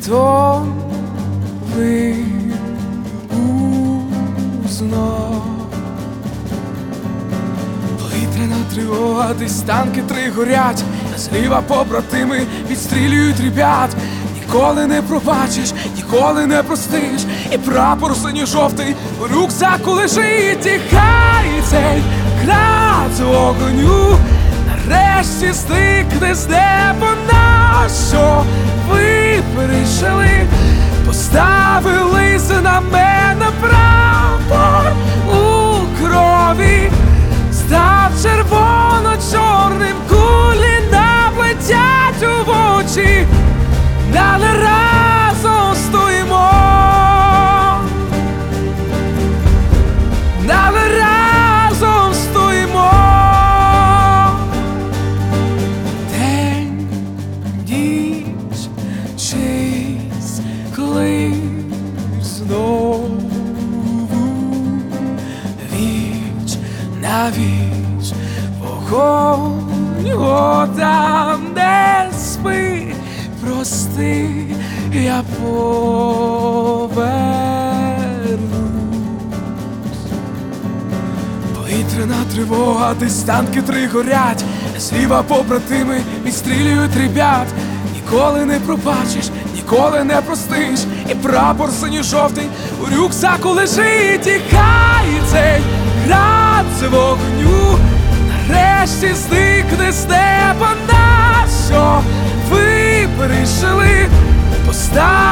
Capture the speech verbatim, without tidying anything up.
готовий узнав. Повітряна тривога, десь танки три горять, а зліва побратими відстрілюють ребят. Ніколи не пробачиш, ніколи не простиш, і прапор синьо-жовтий у рюкзаку лежить. І хай цей град вогню нарешті зникне з неба, на що ви пережили, поставили знамена, прапор у крові став червоно-чорним, кулі наплетять у очі, але разом стоїмо, але разом стоїмо. День, ніч, чийсь клич знову, віч на віч, вогонь, о, там, де спить, прости, я повернусь. Повітряна тривога, десь танки три горять, зліва побратими відстрілюють ребят. Ніколи не пробачиш, ніколи не простиш, і прапор синьо-жовтий у рюкзаку лежить. І хай цей град з вогню нарешті зникне з неба, на що ви пережили, постав